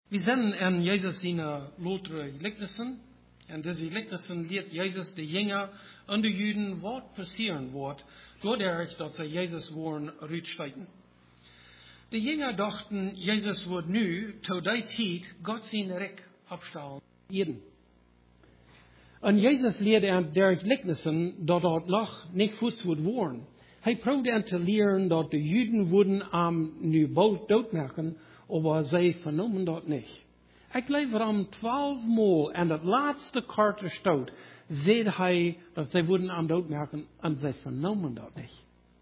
Wir sehen in Jesus seine lotere Gleichnissen. En deze gelijkenissen leert Jezus de Jünger en de Juden wat passieren wordt, doordat dat zij Jezus worden uitstijgen. De Jünger dachten, Jezus wordt nu, tot die tijd, God zijn rek opstellen. En Jezus leerde aan der gelijkenissen dat dat nog niet voets wordt worden. Hij probeerde aan te leren dat de Juden worden am nu bald doodmaken, maar zij vernomen dat niet. Ik geloof am 12 Mal en dat laatste kaartje stoot, zei hij dat zij worden am doodmaken en zij vernomen dat niet.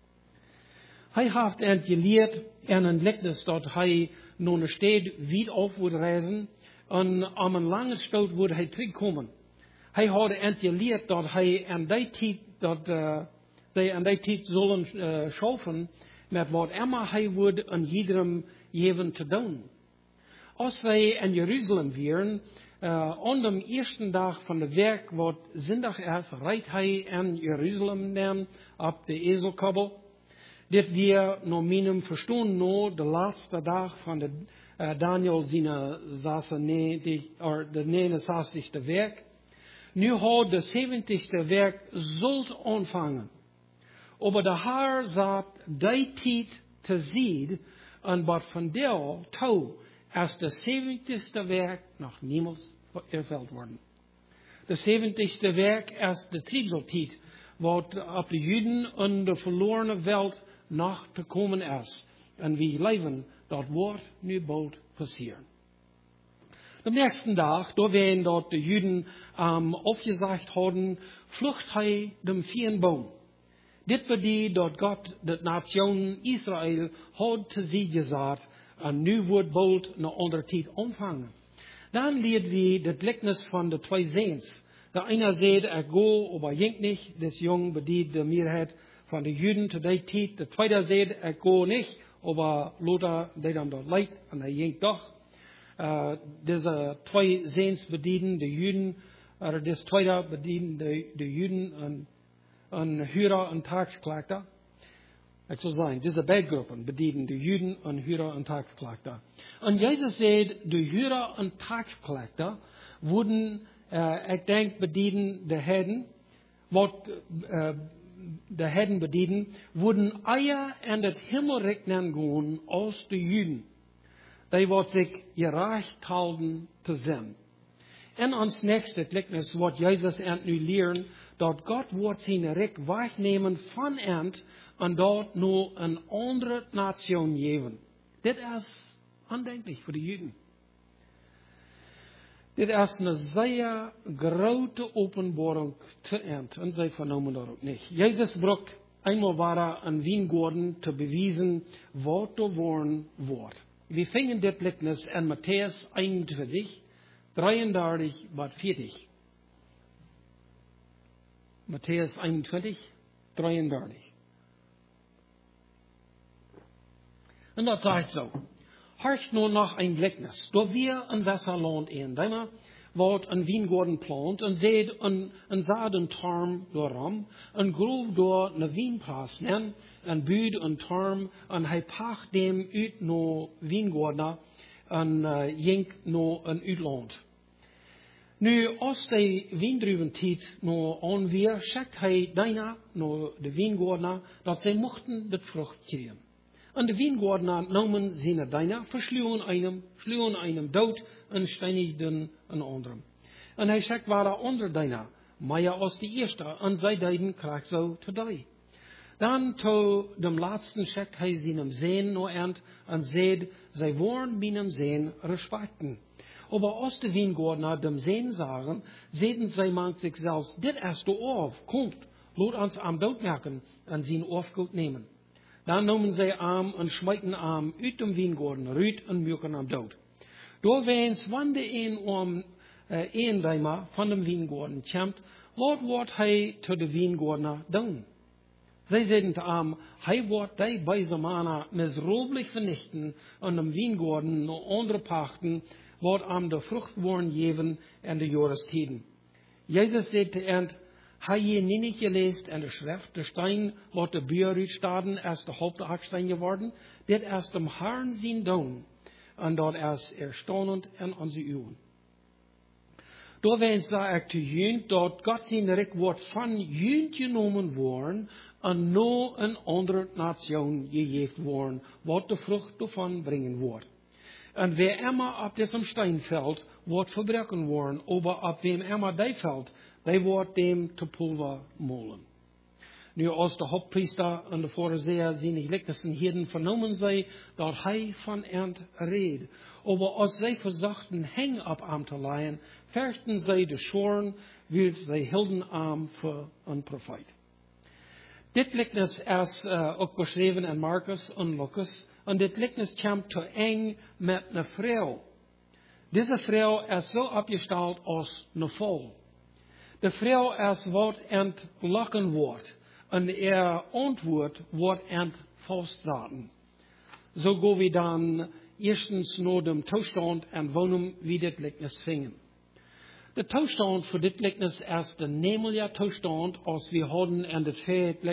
Hij heeft en geleerd in een gelijkenis dat hij naar een stad weit af wordt reizen en am een lange stoot wordt hij terugkomen. Hij had en geleerd dat hij aan die tijd dat zij aan die tijd zullen schaffen met wat immer hij wordt aan iedereen geven te doen. Als wij in Jeruzalem waren, aan de eerste dag van de week, wat zondag is, rijdt hij in Jeruzalem dan op de ezelkabbel. Dit weer, naar mijn verstaan, de laatste dag van de Daniel zijn de 69ste week. Nu had de 70ste week zult aanvangen. Maar de Heer zat die tijd te zien en wat van deel toe als de 70ste week nog niemals vervuld worden. De 70ste week is de triebseltijd, wat op de Juden en de verlorene wereld nog te komen is. En wie leven, dat wordt nu bald passieren. De nächste dag, door wen dat de Juden opgezegd hadden, vlucht hij de veenboom. Dit betekent dat God de nation Israël had te zien gezegd en nu wordt bald een andere tijd ontvangen. Dan leert we de gelijkenis van de twee zoons. De ene zegt, ik go, maar jinkt niet. Des jong bedient de meerheid van de Juden te die tijd. De tweede zegt, ik go niet, maar Lothar deed dan dat leid en hij jinkt toch. Deze twee zoons bedienen de Juden, deze tweede bedienen de Juden en Hura en taxklaagter. Ik zou zeggen, deze beide groepen bedienen de Juden en Hura en taxklaagter. En Jezus zei, de Hura en taxklaagter worden, ik denk, bedienen de Heiden, wat de Heiden bedienen, worden eier en het Himmelrijk gaan als de Juden. Die wat zich gerecht houden te zijn. En ons nächste gelijkenis wat Jezus aan nu leren, dat God wordt zijn rijk wegnemen van end en dat naar een andere nation geven. Dit is ondenkelijk voor de Juden. Dit is een zeer grote openbaring te end en zij vernomen dat ook niet. Jezus bracht eenmaal waar een wijngaarden te bewijzen wat er worden wordt. We vingen dit gelijkenis in Matthäus 21, 33 tot 40. Matthäus 21, 33. En dat zegt zo. Horcht nu nog een gelijkenis. Door weer een Wasserland in, daarna wordt een wijngaarden plant en zet een zadentarm doorom, een groef door een wijnplas nen, en buurt een tarm, en hij pacht dem uit naar wijngaarden en jenk naar een uitland. Nu, als de wijndruiventijd nou aanweer, zegt hij daarna naar de wijngaarden dat zij mochten het vrucht krijgen. En de wijngaarden namen zijn daarna, versluwen einem dood en steinigden een anderen. En hij zegt, waar onder daarna, maar ja als de eerste, en zij deiden krijgt zo te die. Dan to de laatste zegt hij zijn zeen no end en zei, zij worden binnen zijn respecten. Aber als de wijngaarden dem zeen zagen, zeiden zij mank zich zelfs, dit is de oorf, komt, laat ons am dood maken en zijn oorfgoed nemen. Dan namen zij aan en smijten aan uit de wijngaarden, ruit en muken am dood. Doorweens, wanneer een dijma van de wijngaarden komt, wat wordt hij te de wijngaarden doen? Zij zeiden te hem, hij wordt die beide mannen misroebelijk vernichten en de wijngaarden naar andere pachten, wat aan de vrucht worden geven in de jaarstijden. Jezus zei te eind, hij je niet gelezen in de schrift, de steen wat de buur uitstaden is de hoofdhaksteen geworden, dit is dem Herrn zijn doen. en dat is erstaunend in onze ogen. Door wens ik te jun dat God zijn rijk wordt van jun genomen worden en no een andere nation gegeven worden, wat de vrucht ervan brengen wordt. En wer immer op diesem Steinfeld wordt verbrechen worden, aber op wem immer die veld, die wordt dem te pulver molen. Nu als de hoofdpriester en de Pharisäer zijn gelijkenissen hierden vernomen zij, dat hij van end reed. Aber als zij verzachten heng op am te leien, verchten zij de schoren, wil zij hielden am voor een profeet. Dit gelijkenis is ook beschreven in Markus en Lucas, en dit gelijkenis komt te eng met een vrouw. Deze vrouw is zo opgesteld als een vol. De vrouw is wat aan het lachen wordt. En antwoord wordt aan het vaststraten. Zo gaan we dan eerstens naar de toestand en wonen wie dit gelijkenis vingen. De toestand voor dit gelijkenis is de nemelijke toestand als we hadden in het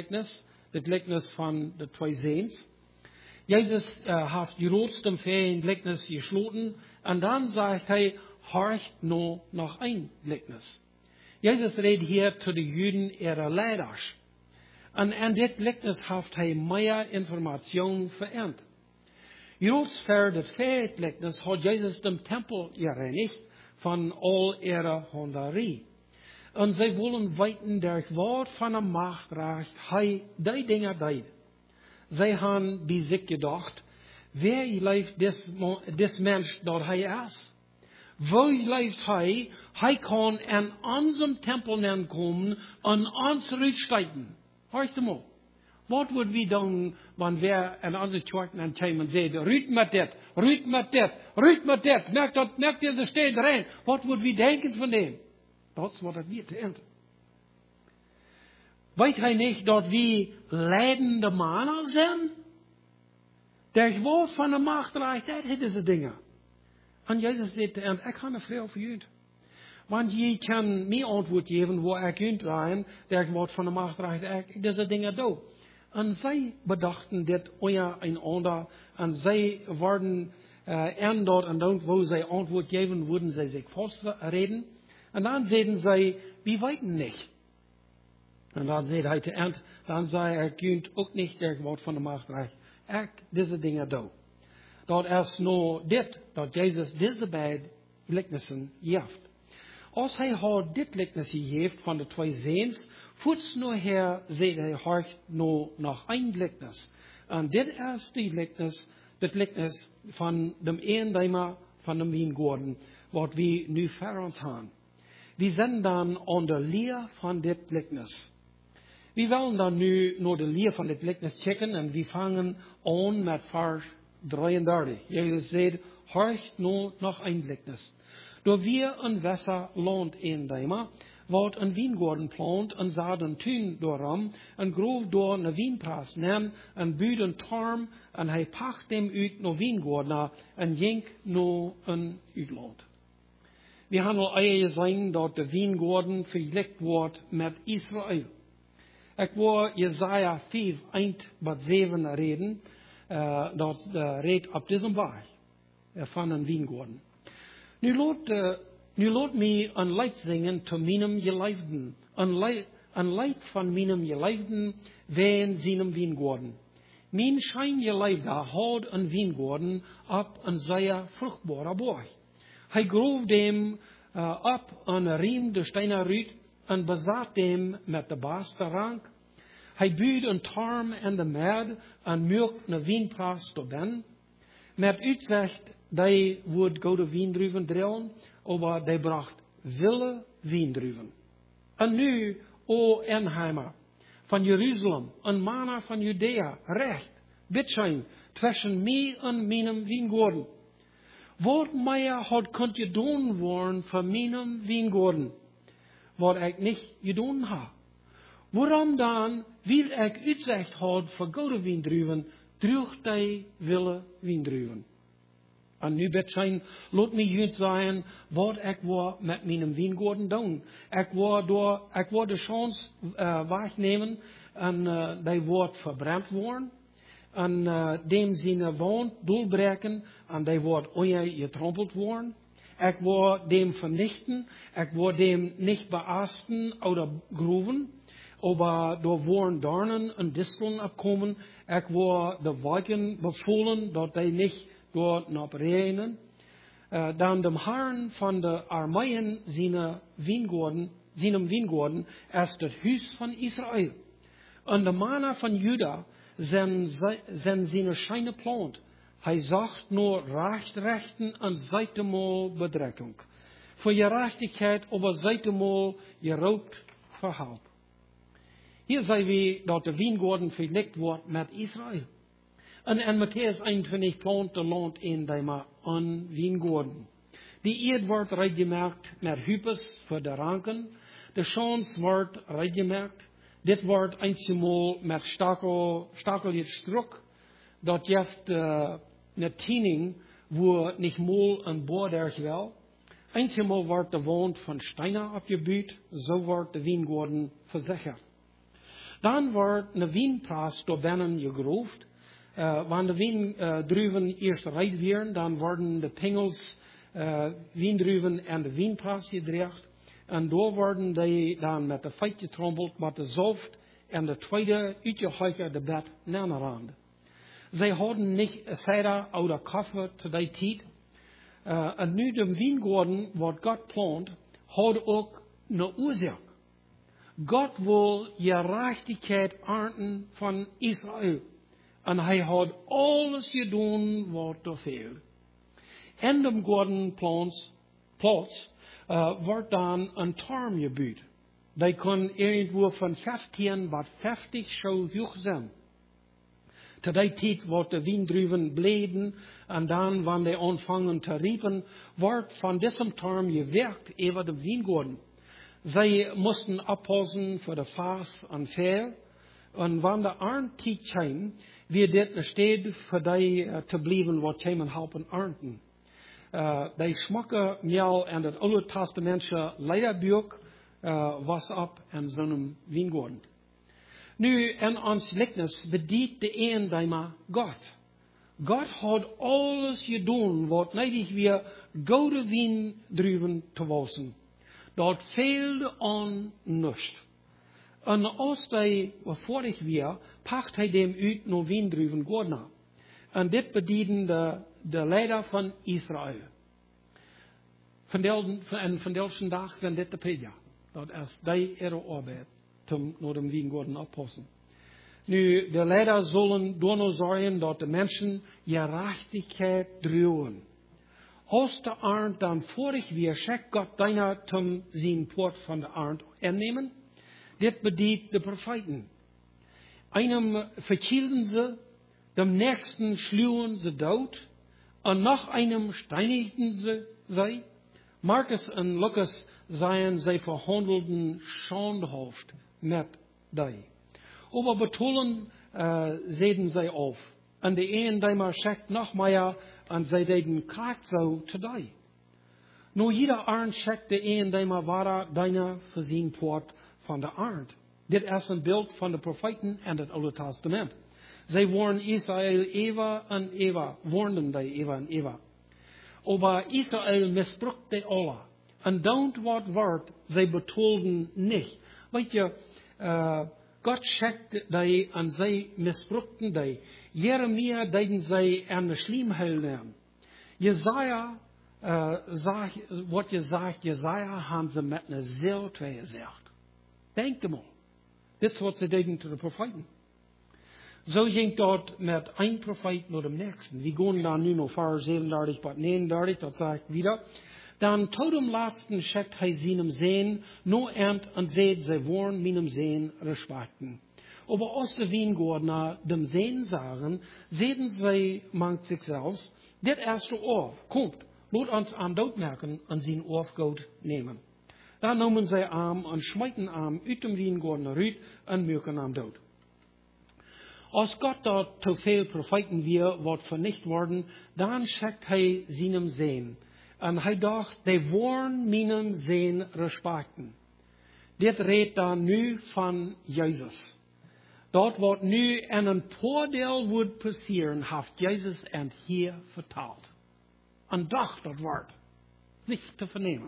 gelijkenis van de twee zeens. Jezus heeft die grootste gelijkenis gesloten en dan zegt hij, horcht nou nog een gelijkenis. Jezus redt hier tot de Juden ihre leiders. En in dit gelijkenis heeft hij meer informatie verend. Juist voor het gelijkenis had Jezus de tempel gereinigd van al ihre honderie. En zij willen weten der woord van een machtrecht, hij die dingen deed. Zij hebben bij zich gedacht, wer leeft dis mens dat hij is? Waar leeft hij? Hij kan in onze tempel komen en ons uitstijgen. Hoort hem op. Wat worden we doen wanneer we in onze kerken en komen zeggen, ruit met dit, ruit met dit, ruit met dit, merk dit de stad rein. Wat worden we denken van hem? Dat is wat het weer te eind. Weet hij niet dat we leidende mannen zijn? Der woord van de machtreich, dat is deze dingen. En Jezus zei te eind, ik ga een vrouw voor jullie. Want je kan mij antwoord geven waar ik kunt draaien, der woord van de machtreich, ik deze dingen doe. En zij bedachten dit een ander, en zij worden en dat en dan, wo zij antwoord geven, würden zij zich vastreden. En dan zeiden zij, we weten niet. En dan zei hij te eind, dan zei hij, kunt ook niet der woord van de machtreich, ik deze dingen doe. Dat is nou dit, dat Jezus deze beide gelijkenissen geeft. Als hij haar dit gelijkenis geeft van de twee zeens, voets nou her, zegt hij haar nou nog een gelijkenis. En dit is de gelijkenis van de eendeimer van de wijngaarden, wat we nu voor ons hebben. We zijn dan aan de leer van dit gelijkenis. We willen dan nu naar de leer van dit gelijkenis checken en we vangen aan met vers 33. Jezus zegt, horcht nou nog een gelijkenis. Door wir een Wasserland eendeimer, wat een wijngaarden plant en zat een tuin doorom, en groef door een wijnpras neem, en buurt een tarm, en hij pacht hem uit naar wijngaarden, en ging naar een uitland. We hebben al eerder gezien dat de wijngaarden vergelijkt wordt met Israël. Ik wil Jesaja 5, 1-7 reden, dat redt op deze weg van een wijngaarden. Nu laat mij een lied zingen te mijnem geliefden. Een lied van mijnem geliefden ween zijn wijngaarden. Mijn schijn geliefde had een wijngaarden op een zeer vruchtbare boog. Hij groef dem op een riem de stenen ruit en bezat dem met de beste rank. Hij buurde een tarm in de merd en melk een wijnpras te ben. Met uitzicht, die woord goede wijndruven drillen, maar die bracht wilde wijndruven. En nu, o Enheimer, van Jeruzalem, een manna van Judea, recht, bitschein, tussen mij en mijn wijngaarden. Wat meer had kunt je doen worden voor mijn wijngaarden, wat ik niet gedaan heb? Waarom dan, wil ik uitzicht had voor goede wijndruven, droeg die wilde wijndruven? En nu bet zijn, laat me jullie zeggen, wat ik wil met mijn wijngaarden doen. Ik wil de kans wegnemen en die wordt verbrand worden. En dem zijn woon doorbreken en die wordt getrampeld worden. Ik word dem vernichten, ik word dem nicht beasten oder groeven, aber da worden Dornen und Disteln abkommen. Ik word de Weiken befohlen, dat die nicht dort noch reinen. Dan dem Herrn von der Armeien seinem Wiengorden, ist das Hus von Israel. Und der Manner von Juda sind seine Scheine plant. Hij sagt nur Rechten und seitemal Bedreckung. Für Gerechtigkeit, aber seitemal geraubt Verhalb. Hier sei wie, dass der Wiengorden verlegt wird mit Israel. Und in Matthäus 21 plant der Land in dem an Wiengorden. Die Erde wird reitgemerkt mit Hypes für die Ranken. De Schans wordt reitgemerkt. Dit wordt eenmaal met stakel struk. Dat heeft een tiening, wo niet mal een boorderg wel. Eenmaal wordt de wand van Steiner abgebuut. Zo wordt de Wiengorden verzekerd. Dan wordt een wienpraas door binnen gegroefd. Wanneer de wiendruiven eerst rijp werden, dan worden de pingels, wiendruiven en de wienpraas gedreigd. En daar worden die dan met de feit getrommeld, met de zoft en de tweede uitgehuikerde bed naderhand. Zij hadden niet cider oder koffie te die tijd. En nu de wiengorden, wat God plant, had ook een oorzaak. God wil gerechtigheid ernten van Israël. En hij had alles gedaan wat er viel. En de gorden plaats wordt dan een torm gebuut. Die kon irgendwo van 15 tot 50 zo hoog zijn. Te die tijd wordt de wiendruiven bleden en dan, wanneer die aanvangen te riepen, wordt van diesem torm gewerkt over de wiengorden. Zij moesten oppassen voor de vaas en veel. En wanneer de arntijd kwam, wird dit een steed voor die te blijven wat jij men helpen ernten. Die smakken meel en het Oude Testamentse leiderbuik was op en zo'n wiengorden. Nu, in ons lichtnis bedient de een dijma God. God had alles gedaan wat nodig weer gouden wiendruiven te wassen. Dat veelde aan niets. En als hij vorig weer, pacht hij dem uit naar wiendruiven Gordna. En dit bedienen de leider van Israël. Van deze dag zijn dit de predia. Dat is die ihre arbeid, om naar de wiengorden oppassen. Nu, de leider zullen door zorgen dat de mensen gerechtigheid druwen. Als de arend dan vorig weer, schickt God deiner zum zijn poort van de arend innemen. Dit bedient de profeten. Einem verkielden ze, dem nächsten schluwen ze dood, en noch einem steinigten ze zij. Markus en Lukas seien zij verhandelden Schandhoofd met die. Aber betonen zeden zij auf. En de een die maar schickt noch mehr, en zij deden kracht zo te die. Nu jeder arend schickt de een die maar wara deiner voorzien poort van de arend. Dit is een beeld van de profeten en het Oude Testament. Zij waren Israël Eva en Eva, warnden die Eva en Eva. Aber Israël misbruikte alle. En don't wat wordt, zij betolden niet. Weet je, God schickte die en zij misbruikten die. Jeremia deden zij aan de slijmhel nemen. Jesaja, wat je zegt, Jesaja hebben ze met een ziel twee gezegd. Denk mal. Dit is wat ze deden te de profeten. Zo ging dat met een profeet naar de nächsten. We gaan dan nu nog voor 37 tot 39, dat zeg ik wieder. Dan tot dem laatsten schickt hij seinem Sehen, no ernt en seht, zij worden meinem Sehen respekten. Aber aus de Wiengordner dem Sehen sagen, sehen zij mangt sich selbst, dit erste Ohr, kommt, laat ons aan dood merken en zijn Ohrgoot nemen. Dan noemen zij aan en smijten aan uit dem Wiengordner uit en merken aan dood. Als Gott dort te veel profeten weer wordt vernicht worden, dan schickt hij seinem Sehen. En hij dacht, die worden meinem Sehen respekten. Dit redt dan nu van Jezus. Dat wat nu en een voordeel wordt passeren, heeft Jezus en hier vertaald. een dag dat wordt. Niet te vernemen.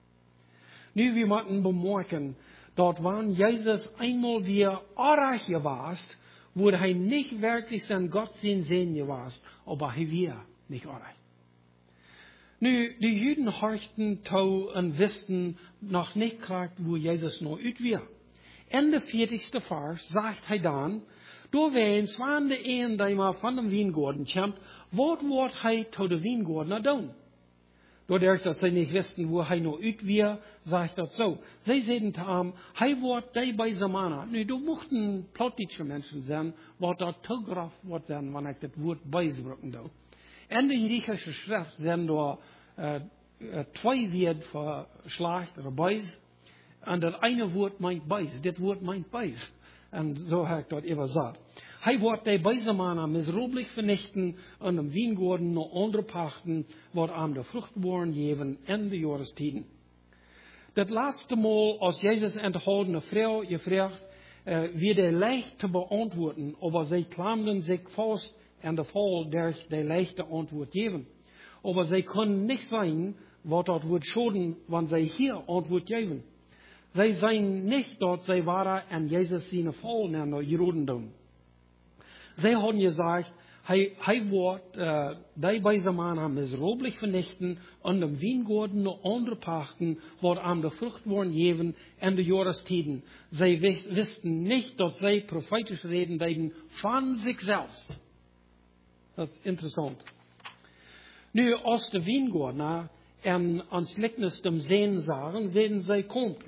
Nu, we moeten bemerken, dat wanneer Jezus eenmaal weer arg was, wurde hij niet werkelijk zijn God zijn Zehn was, aber hij weer niet arg. Nu, de Juden horchten toe en wisten nog niet kracht, wo Jezus nou uit weer. In de 40ste vers zegt hij dan, door weens van de een die maar van de wijngaarden komt, wat wordt hij tot de wijngaarden doen? Doordat dat zij niet wisten, wo hij nou uit weer, zegt dat zo. Zij zeiden te hem, hij wordt die bij Zamana. Nu, du mochten plotische mensen zijn, wat dat te graf wordt zijn, wanneer ik het woord bijgebruiken doe. En de Griechische schrift zijn door twee woorden verslaagd, bijz. En dat ene woord meint bijz. Dit woord meint bijz. En zo heb ik dat even gezegd. Hij wordt die Beisamana misroeblich vernichten en de wijngaarden naar andere pachten, wat aan de vrucht worden geven in de jaarstiden. Dat laatste mal, als Jezus een onthoudene vrouw gevraagd, wird leicht te beantwoorden, aber zij klamden zich vast aan de val der die leichte antwoord geven. Aber zij kunnen niet zijn, wat dat wordt schoden, wanneer zij hier antwoord geven. Zij zijn niet dat zij waren en Jezus zijn val naar Joden doen. Zij hadden gezegd, hij wordt die bij Zamana misroeblich vernichten en de wijngaarden naar andere pachten, wat aan de vrucht worden geven in de jaarstiden. Zij wisten niet dat zij profetisch reden deden van zichzelf. Dat is interessant. Nu, als de wijngaarden en ans lichtnis dem Sehen sagen, zeiden zij, komt,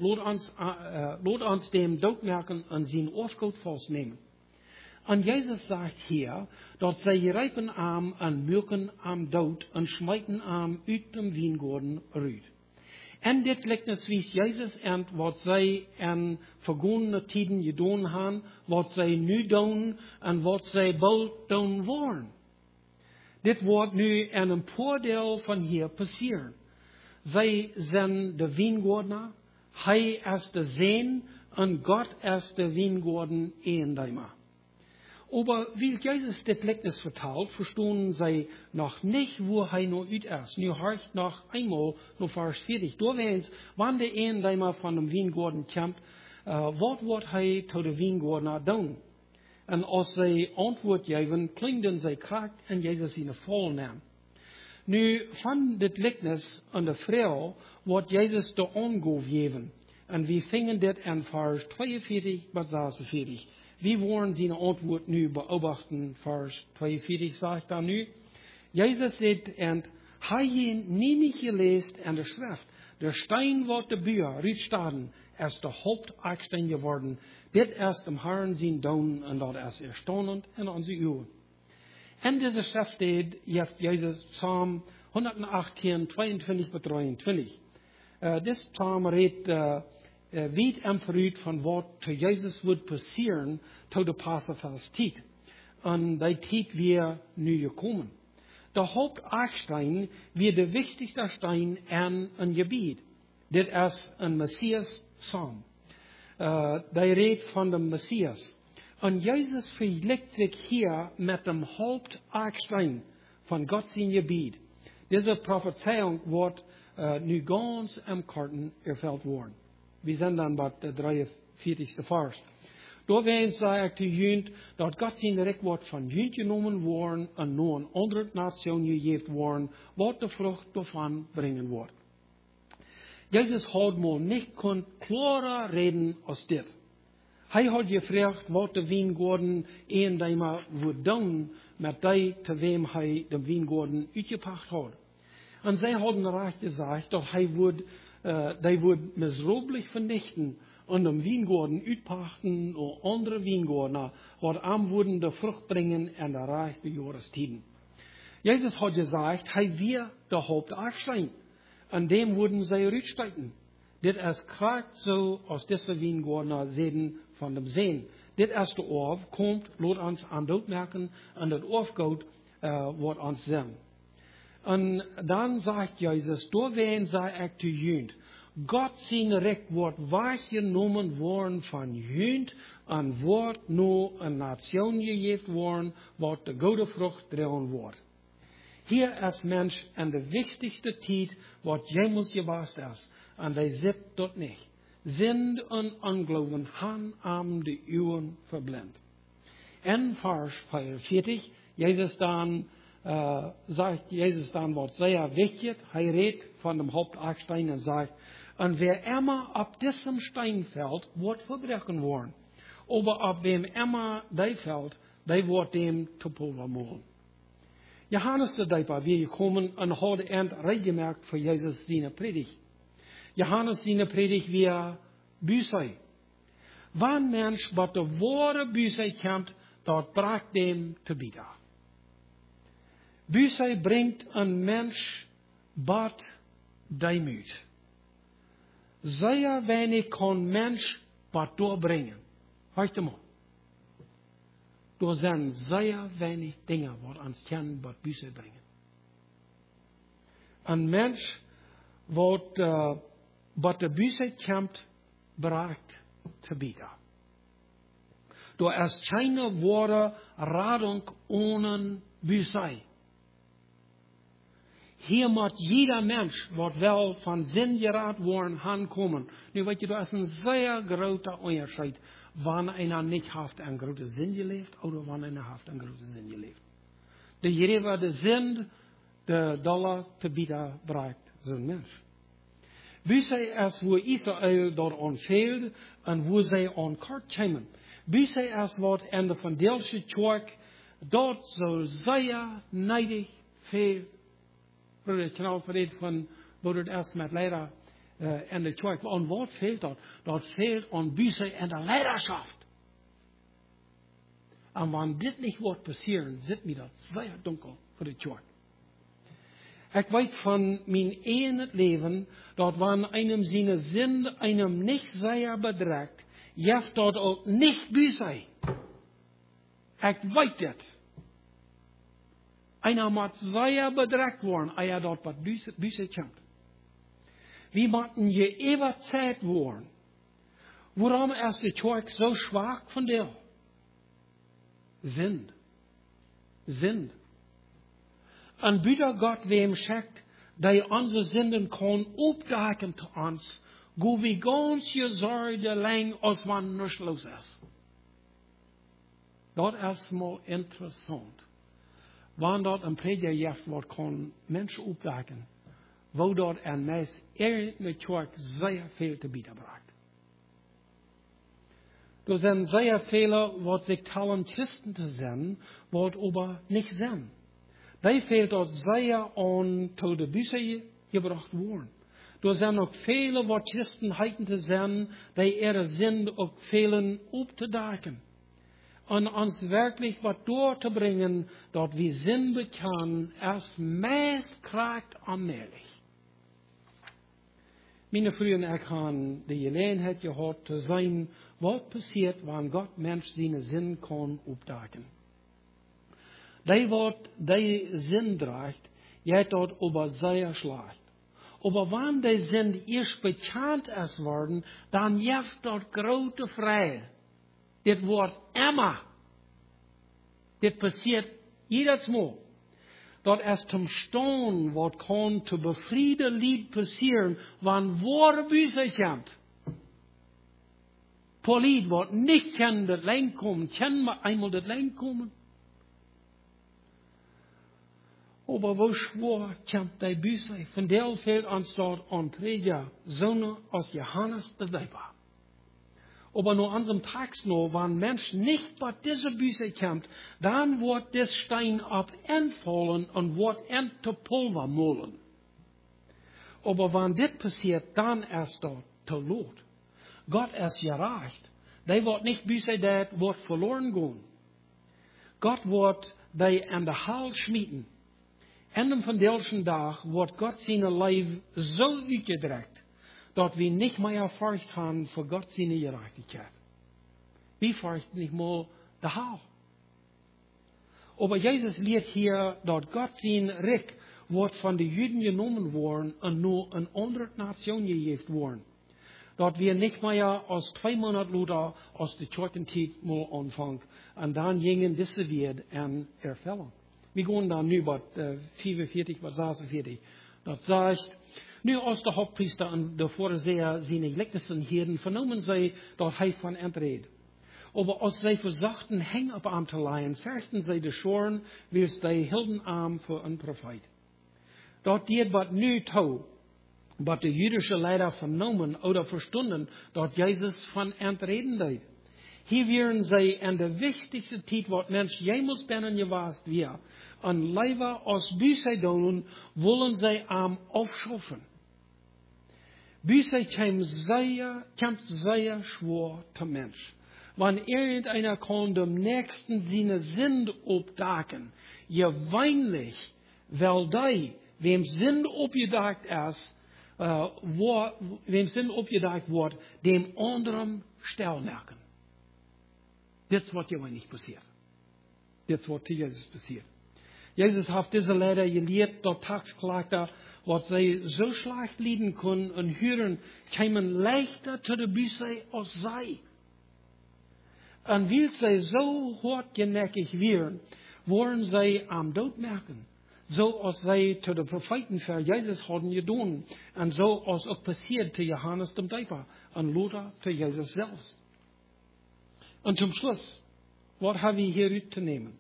laat ons dem doodmerken en zijn afgoed vastnemen. En Jezus zegt hier, dat zij rijpen aan en milken aan dood en smijten aan uit dem wijngaarden uit. En dit lichtnis wies Jezus en wat zij in vergangene tijden gedaan hebben, wat zij nu doen en wat zij bald doen worden. Dit wordt nu in een voordeel van hier passeren. Zij zijn de wijngaarden, hij is de Zehn en God is de wijngaarden eendamer. Aber wie Jesus dit Gleichnis vertelt, verstehen sie noch nicht, wo er noch uit ist. Nu horcht noch einmal, noch Vers 40. Doorweens, wann der Eendamer von dem Wijngaarden kommt, wat wordt hij tot de wijngaarden doen? En als zij antwoord geven, klinken zij kracht en Jezus in de vol neemt. Nu, van dit Gleichnis aan de vrouw, wordt Jezus de aangeef geven. En we vingen dit in Vers 42 bis 46. Wie wollen zijn antwoord nu beobachten? Vers 42 sagt dan nu. Jezus zegt, en hij je niet geleest in de schrift. De steen wat de buur uitstaden, is de hoofdaksteen geworden. Dit is dem Herrn zijn doen, en dat is erstaunend in onze uwen. In deze schrift steht, Jezus Psalm 118, 22 bis 23. Dit psalm redt weet en vooruit van wat te Jezus wordt passeren tot de Passafestijd. En die tijd weer nu gekomen. De hoofdaksteen weer de wichtigste steen in een gebied. Dit is een Messias psalm. Die redt van de Messias. En Jezus vergelijkt zich hier met de hoofdaksteen van God zijn gebied. Deze prophezeiung wordt nu ganz im Karten erfüllt worden. We zijn dan bij de 43ste vers. Doorweens zei ik te junt dat God zijn recht wordt van junt genomen worden en naar een andere nation gegeven worden, wat de vrucht daarvan brengen wordt. Jezus had maar niet kon klarer reden als dit. Hij had gevraagd wat de wijngaarden eendamer would doen met die te wem hij de wijngaarden uitgebracht had. En zij hadden recht gezegd dat hij die would misroeblich vernichten en de wijngaarden uitpachten of andere wijngaarden, wat aan worden de vrucht brengen en de rechte jaarstiden. Jezus had gezegd, hij weer de hoofdaksteen. En dem worden zij uitsteken. Dit is kracht zo als deze wijngaarden zeden van dem Sehn. Dit is de oorf, komt, laat ons aan dood merken, en dat oorfgoed wordt ons zijn. En dan zegt Jezus, doorween zei ik te junt, God zijn recht wordt waargenomen worden van junt en wordt nu een nation gegeven worden, wat de goede vrucht dragen wordt. Hier als Mensch en de wichtigste tijd wat jij moet gewaast is. En hij zit dat niet. Sind en ongeloven han am de uwen verblind. En vers 45, Jezus dan, sagt Jezus dan wat sehr wichtig. Hij redt van dem Hauptakstein en sagt, en wer immer op diesem Stein fällt, wordt verbrechen worden. Aber op wem immer die fällt, die wordt dem te pulvermolen. Johannes de Dijper, wie gekommen en hadden eind rechtgemerkt voor Jezus zijn predigt. Johannes zijn predigt weer büsei. Wann mens wat de ware büsei kent, dat bracht dem te bieden. Büsei brengt een mens bad deemuut. Zeer weinig kan mens wat doorbrengen. Hoort hem op. Er zijn zeer weinig dingen wat ons kennen wat büsei brengen. Een mens wat de büsei kent, bracht te bieden. Er is keine ware Radung ohne büsei. Hier moet jeder Mensch, wat wel van zin geraad worden, aankomen. Nu weet je, dat is een zeer grote onderscheid. Wanneer einer niet heeft een grote zin geleefd, of wanneer einer heeft een grote zin geleefd. De Heer de zin, de dollar te bieden bereikt, zo'n mens. Büsei is wo Israël door onfeelde en wo zij on kort komen. Büsei is wat in de Evangelische Kerk dort zo zeer neidig veel. Broeder Knal verreed van broeder eerst met leider in de kerk. En wat fehlt dat? Dat fehlt aan büsei en de leiderschap. En wanneer dit niet wordt passeren, zit mij dat zeer donker voor de kerk. Ik weet van mijn eigen leven, dat wanneer einem zijn zin einem niet zeer bedreigt, jeft dat ook niet büsei. Ik weet dit. Einer moet zeer bedreigt worden, als dat wat büsei komt. We moeten je eeuwig tijd worden. Waarom is de kerk zo schwach van deel? Sind. En bitte Gott wem schickt, die onze zinden kan opdagen te ons, go wie ganz gezorgde lang als wanneer nutzlos is. Dat is mal interessant. Wanneer dat een prediger jeft wordt, kan mensen opdagen, wo dat een meest in de kerk zeer veel te bieden bracht. Er zijn zeer vele, wat zich talen Christen te zijn, wat aber niet zijn. Die fehlt dat zeer aan tot de büsei gebracht worden. Er zijn ook vele, wat Christen heiten te zijn, die ihre zin ook velen op te dagen. En ons werkelijk wat door te brengen, dat we zin bekennen, erst meest kracht aanmerkelijk. Mijn vrienden, ik heb de gelegenheid gehad te zijn, wat passiert wanneer God mens zijn zin kan opdagen. Die wat die zin draagt, jij dat over zeer slecht. Aber wanneer die zin eerst bekend is worden, dan jeft dat grote vrije. Dit wordt immer. Dit passiert jedes Mal. Dat is zum Staan wat kan te bevrieden lied passieren, wanneer ware büsei komt. Polied wat niet kan dat lijn komen, kan maar eenmaal dat lijn komen. Aber wo schwor komt die büsei? Van deel fehlt ons dort aan prediger, zonen als Johannes de Dijper. Aber nur an diesem Tag noch, wenn Mensch nicht bei dieser Büsei kommt, dann wird das Stein abentfallen und wird zu Pulver malen. Aber wenn das passiert, dann ist das zu lot. Gott ist gerecht. Die wird nicht Büsei, das wird verloren gehen. Gott wird die an der Hals schmieden. En van deze dag wordt God zijn leven zo uitgedrukt, dat we niet meer furcht hebben voor God zijn gerechtigheid. We furchten niet meer de hel. Aber Jezus leert hier dat God zijn rijk wordt van de Juden genomen worden en nu een andere nation gegeven worden. Dat we niet meer als 2 Monate later als de Kirchentijd mal anfangen en dan gingen deze weer en ervellen. Wir gehen da nu bei 45, bei 46. Das sagt, nu als der Hauptpriester und der Vorseher seine Gleichnissen hielten, vernommen sie, dort hij von entred. Aber als sie versuchten, Häng auf arm zu leihen, fürchten sie die Schoren, wie es die hielten arm für ein Prophet. Dort diet wat nu tau, wat de jüdische Leider vernommen oder verstunden, dort Jesus von entreden deed. Hier wären sie in der wichtigste Zeit, wat Mensch jemals binnen gewast wir, an Leiber aus Büsei doen, wollen sie am aufschaffen. Büsei kämpft sehr schwer der Mensch. Wenn irgendeiner kann dem Nächsten seine Sünde obdaken, je weinlich, weil die, wem Sünde obgedakt ist, wem Sünde obgedakt wird, dem anderen stellmerken. Das wird ja nicht passiert. Das wird Jesus passiert. Jesus hat diese Leider gelehrt, dort tags klagt er, was sie so schlecht leiden können und hören, kämen leichter zu der Büsche als sei. Und weil sie so hartgenäckig wären, wollen sie am Tod merken. So als sie zu den Propheten für Jesus hatten getan. Und so als auch passiert zu Johannes dem Täufer und Luther für Jesus selbst. Und zum Schluss, was haben wir hier zu nehmen?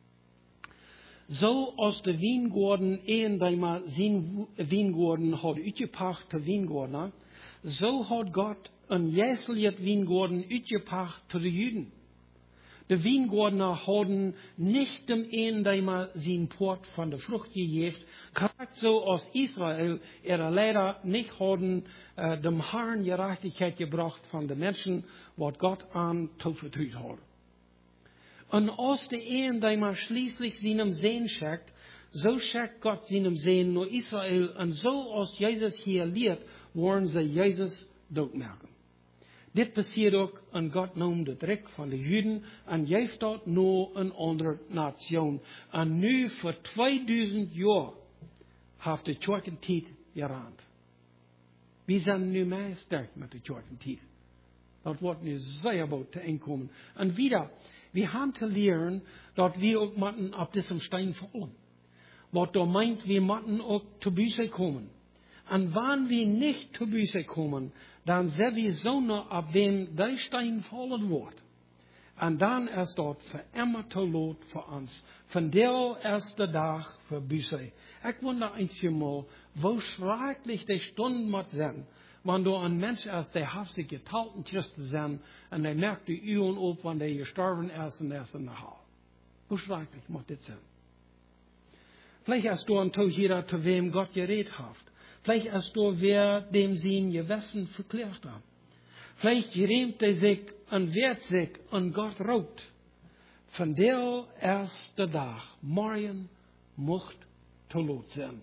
So als de Wiengorden eendamer zijn Wiengorden had uitgepacht te Wiengorden, so hat Gott een jesselt Wiengorden uitgepacht te de Juden. De Wiengordener hadden nicht dem eendamer zijn Port von der Frucht gegeven, gerade so als Israel leider nicht hadden dem Herrn Gerechtigkeit gebracht von den Menschen, wat Gott an toevertrouwd had. Und als der eendamer schließlich seinem Sehen schickt, so schickt Gott seinem Sehen nur Israel. Und so als Jesus hier lehrt, wollen sie Jesus doodmerken. Dit passiert auch, und Gott nahm den Dreck von den Juden und geeft dort nur eine andere Nation. Und nu für 2000 Jahre hat die Kirchentijd gerannt. Wir sind nu mehr stark mit der Kirchentijd. Das wird nu sehr bald zu einkommen. Und wieder, wir haben zu lernen, dass wir auch müssen auf diesem Stein fallen. Was da meint, wir müssen auch zu Büsche kommen. Und wenn wir nicht zu Büsche kommen, dann sind wir so noch, auf wem der Stein fallen wird. Und dann ist dort für immer zu Lot für uns. Von der ersten Tag für Büsche. Ich wundere einmal, wo schrecklich die Stunden mit sind. Wenn du ein Mensch ist, der hat sich getauft in Christus sein, und der merkt die Üben auf, wenn der gestorben ist und er ist in der Halle. Wo schrecklich muss das sein? Vielleicht hast du ein Tauchierer, zu wem Gott geredet hat. Vielleicht hast du, wer dem sein Gewissen verklärt hat. Vielleicht geremt er sich und wehrt sich und Gott raubt. Von der ersten Tag, morgen, mocht zu Lot sein.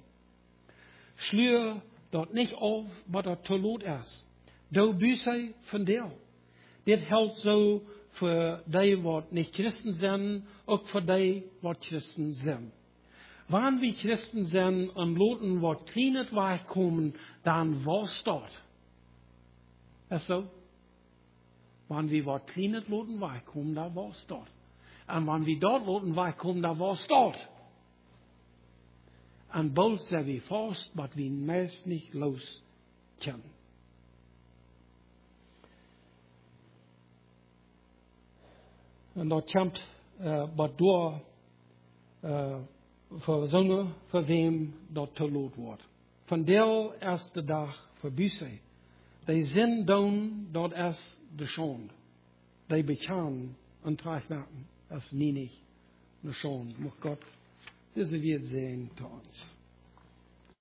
Schlür dort nicht auf, was er zu Lot ist. Du büße von der. Das hält so für die, was nicht Christen sind, auch für die, was Christen sind. Wenn wir Christen sind und loten, was kleinet weichkommen, dann war's dort. Ist so? Wenn wir was kleinet loten weichkommen, dann war's dort. Und wenn wir dort loten weichkommen, dann war's dort. Und bald sind wir fast, was wir meist nicht los können. Und dort kommt, was du verzongen, für wem dort zu Lot wird. Von der ersten Tag für Büsche. Die sind dann, dort ist de Schande. Die bekennen und Tragwerken, das nie nicht eine Schande. Muss Gott diese wird sehen zu uns.